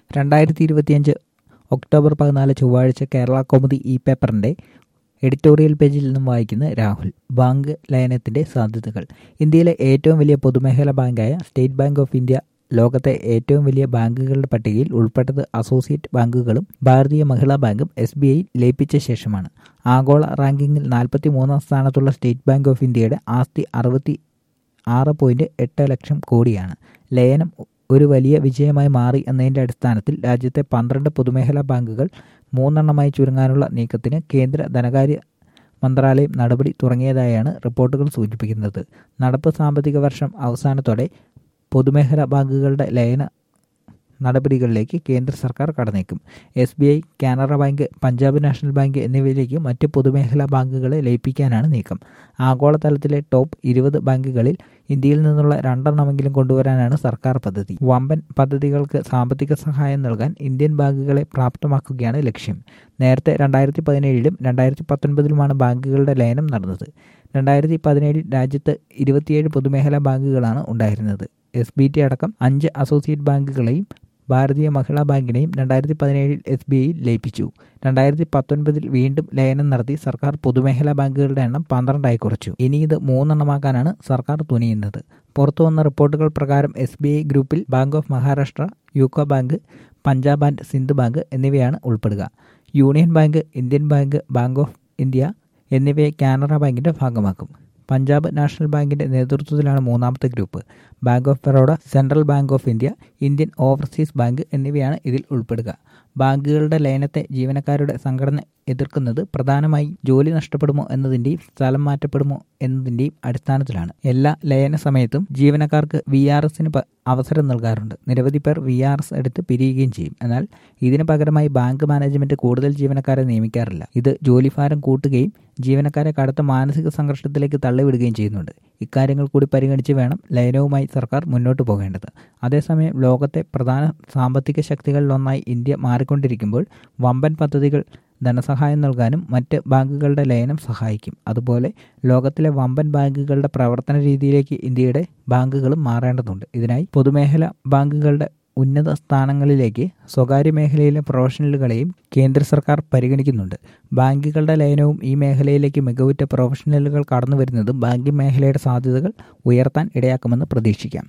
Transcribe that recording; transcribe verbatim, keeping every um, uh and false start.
രണ്ടായിരത്തി ഇരുപത്തിയഞ്ച് ഒക്ടോബർ പതിനാല് ചൊവ്വാഴ്ച കേരള കൗമുദി ഇ പേപ്പറിൻ്റെ എഡിറ്റോറിയൽ പേജിൽ നിന്നും വായിക്കുന്ന രാഹുൽ. ബാങ്ക് ലയനത്തിൻ്റെ സാധ്യതകൾ. ഇന്ത്യയിലെ ഏറ്റവും വലിയ പൊതുമേഖലാ ബാങ്കായ സ്റ്റേറ്റ് ബാങ്ക് ഓഫ് ഇന്ത്യ ലോകത്തെ ഏറ്റവും വലിയ ബാങ്കുകളുടെ പട്ടികയിൽ ഉൾപ്പെട്ടത് അസോസിയേറ്റ് ബാങ്കുകളും ഭാരതീയ മഹിളാ ബാങ്കും എസ് ബി ഐ ലയിപ്പിച്ച ശേഷമാണ്. ആഗോള റാങ്കിങ്ങിൽ നാൽപ്പത്തി മൂന്നാം സ്ഥാനത്തുള്ള സ്റ്റേറ്റ് ബാങ്ക് ഓഫ് ഇന്ത്യയുടെ ആസ്തി അറുപത്തി ആറ് പോയിന്റ് എട്ട് ലക്ഷം കോടിയാണ്. ലയനം ഒരു വലിയ വിജയമായി മാറി എന്നതിൻ്റെ അടിസ്ഥാനത്തിൽ രാജ്യത്തെ പന്ത്രണ്ട് പൊതുമേഖലാ ബാങ്കുകൾ മൂന്നെണ്ണമായി ചുരുങ്ങാനുള്ള നീക്കത്തിന് കേന്ദ്ര ധനകാര്യ മന്ത്രാലയം നടപടി തുടങ്ങിയതായാണ് റിപ്പോർട്ടുകൾ സൂചിപ്പിക്കുന്നത്. നടപ്പ് സാമ്പത്തിക വർഷം അവസാനത്തോടെ പൊതുമേഖലാ ബാങ്കുകളുടെ ലയന നടപടികളിലേക്ക് കേന്ദ്ര സർക്കാർ കടന്നേക്കും. S B I, Canara Bank, Punjab National Bank എന്നിവയിലേക്ക് മറ്റ് പൊതുമേഖലാ ബാങ്കുകളെ ലയിപ്പിക്കാനാണ് നീക്കം. ആഗോളതലത്തിലെ ടോപ്പ് ഇരുപത് ബാങ്കുകളിൽ ഇന്ത്യയിൽ നിന്നുള്ള രണ്ടെണ്ണമെങ്കിലും കൊണ്ടുവരാനാണ് സർക്കാർ പദ്ധതി. വമ്പൻ പദ്ധതികൾക്ക് സാമ്പത്തിക സഹായം നൽകാൻ ഇന്ത്യൻ ബാങ്കുകളെ പ്രാപ്തമാക്കുകയാണ് ലക്ഷ്യം. നേരത്തെ രണ്ടായിരത്തി പതിനേഴിലും രണ്ടായിരത്തി പത്തൊൻപതിലുമാണ് ബാങ്കുകളുടെ ലയനം നടന്നത്. രണ്ടായിരത്തി പതിനേഴിൽ രാജ്യത്ത് ഇരുപത്തിയേഴ് പൊതുമേഖലാ ബാങ്കുകളാണ് ഉണ്ടായിരുന്നത്. എസ് ബി ടി അടക്കം അഞ്ച് അസോസിയേറ്റ് ബാങ്കുകളെയും ഭാരതീയ മഹിളാ ബാങ്കിനെയും രണ്ടായിരത്തി പതിനേഴിൽ എസ് ബി ഐയിൽ ലയിപ്പിച്ചു. രണ്ടായിരത്തി പത്തൊൻപതിൽ വീണ്ടും ലയനം നടത്തി സർക്കാർ പൊതുമേഖലാ ബാങ്കുകളുടെ എണ്ണം പന്ത്രണ്ടായി കുറച്ചു. ഇനി ഇത് മൂന്നെണ്ണമാക്കാനാണ് സർക്കാർ തുനിയുന്നത്. പുറത്തുവന്ന റിപ്പോർട്ടുകൾ പ്രകാരം എസ് ബി ഐ ഗ്രൂപ്പിൽ Bank of Maharashtra, UCO Bank, Punjab and Sindh Bank എന്നിവയാണ് ഉൾപ്പെടുക. Union Bank, Indian Bank, Bank of India എന്നിവയെ കാനറ ബാങ്കിൻ്റെ ഭാഗമാക്കും. പഞ്ചാബ് നാഷണൽ ബാങ്കിൻ്റെ നേതൃത്വത്തിലാണ് മൂന്നാമത്തെ group. Bank of Baroda, Central Bank of India, Indian Overseas Bank എന്നിവയാണ് ഇതിൽ ഉൾപ്പെടുക. ബാങ്കുകളുടെ ലയനത്തെ ജീവനക്കാരുടെ സംഘടന എതിർക്കുന്നത് പ്രധാനമായി ജോലി നഷ്ടപ്പെടുമോ എന്നതിൻ്റെയും സ്ഥലം മാറ്റപ്പെടുമോ എന്നതിൻ്റെയും അടിസ്ഥാനത്തിലാണ്. എല്ലാ ലയന സമയത്തും ജീവനക്കാർക്ക് വി ആർ എസിന് അവസരം നൽകാറുണ്ട്. നിരവധി പേർ വി ആർ എസ് എടുത്ത് പിരിയുകയും ചെയ്യും. എന്നാൽ ഇതിന് പകരമായി ബാങ്ക് മാനേജ്മെൻറ്റ് കൂടുതൽ ജീവനക്കാരെ നിയമിക്കാറില്ല. ഇത് ജോലിഭാരം കൂട്ടുകയും ജീവനക്കാരെ കടുത്ത മാനസിക സംഘർഷത്തിലേക്ക് തള്ളിവിടുകയും ചെയ്യുന്നുണ്ട്. ഇക്കാര്യങ്ങൾ കൂടി പരിഗണിച്ച് വേണം ലയനവുമായി സർക്കാർ മുന്നോട്ട് പോകേണ്ടത്. അതേസമയം ലോകത്തെ പ്രധാന സാമ്പത്തിക ശക്തികളിലൊന്നായി ഇന്ത്യ മാറിക്കൊണ്ടിരിക്കുമ്പോൾ വമ്പൻ പദ്ധതികൾ ധനസഹായം നൽകാനും മറ്റ് ബാങ്കുകളുടെ ലയനം സഹായിക്കും. അതുപോലെ ലോകത്തിലെ വമ്പൻ ബാങ്കുകളുടെ പ്രവർത്തന രീതിയിലേക്ക് ഇന്ത്യയുടെ ബാങ്കുകളും മാറേണ്ടതുണ്ട്. ഇതിനായി പൊതുമേഖലാ ബാങ്കുകളുടെ ഉന്നത സ്ഥാനങ്ങളിലേക്ക് സ്വകാര്യ മേഖലയിലെ പ്രൊഫഷണലുകളെയും കേന്ദ്ര സർക്കാർ പരിഗണിക്കുന്നുണ്ട്. ബാങ്കുകളുടെ ലയനവും ഈ മേഖലയിലേക്ക് മികവുറ്റ പ്രൊഫഷണലുകൾ കടന്നു വരുന്നതും ബാങ്കിങ് മേഖലയുടെ സാധ്യതകൾ ഉയർത്താൻ ഇടയാക്കുമെന്ന് പ്രതീക്ഷിക്കാം.